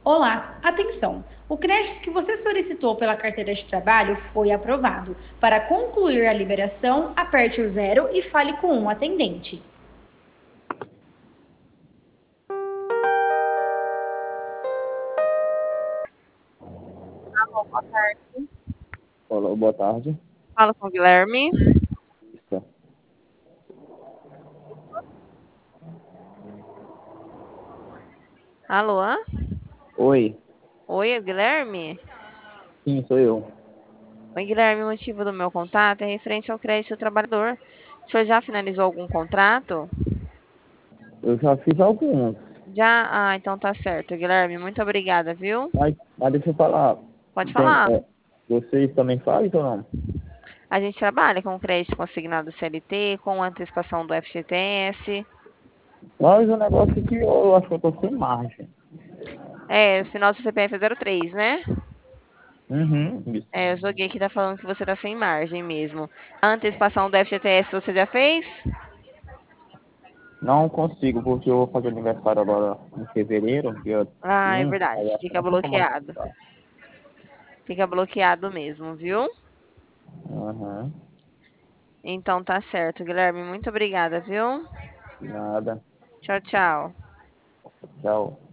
Olá, atenção! O crédito que você solicitou pela carteira de trabalho foi aprovado. Para concluir a liberação, aperte o zero e fale com um atendente. Boa tarde. Olá, boa tarde. Fala com o Guilherme. Isso. Alô? Oi, Oi, é o Guilherme? sim, sou eu. Oi, Guilherme, o motivo do meu contato é referente ao crédito do trabalhador. O senhor já finalizou algum contrato? Eu já fiz alguns, Já? Ah, então tá certo, Guilherme. Muito obrigada, viu? mas deixa eu falar. Pode Tem, falar. vocês também fazem ou não? A gente trabalha com crédito consignado CLT, com antecipação do FGTS. Mas o negócio é que eu acho que eu tô sem margem. É, o final do CPF é 03, né? Uhum, isso. É, eu joguei aqui, tá falando que você tá sem margem mesmo. A antecipação do FGTS você já fez? Não consigo, porque eu vou fazer aniversário agora em fevereiro, dia Ah, é 1, aí verdade. acho que Fica não tem como bloqueado. antecipar. Fica bloqueado mesmo, viu? Uhum, Então tá certo, Guilherme. Muito obrigada, viu? nada. Tchau, tchau. Tchau.